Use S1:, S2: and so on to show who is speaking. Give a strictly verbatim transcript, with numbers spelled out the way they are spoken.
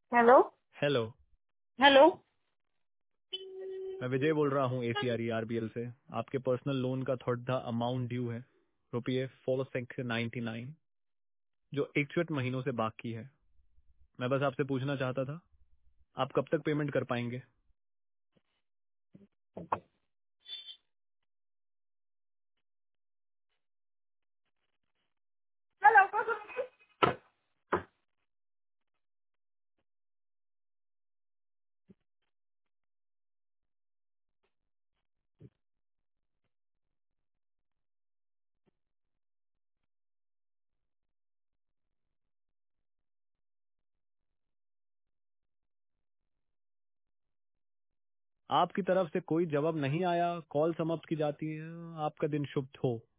S1: Hello.
S2: Hello.
S1: Hello.
S2: मैं विजय बोल रहा हूँ एसीआरई आरबीएल से। आपके पर्सनल लोन का थोड़ा अमाउंट ड्यू है, रुपये फोर सिक्स नाइन्टी नाइन, जो इकसठ महीनों से बाकी है। मैं बस आपसे पूछना चाहता था, आप कब तक पेमेंट कर पाएंगे? आपकी तरफ से कोई जवाब नहीं आया, कॉल समाप्त की जाती है। आपका दिन शुभ हो।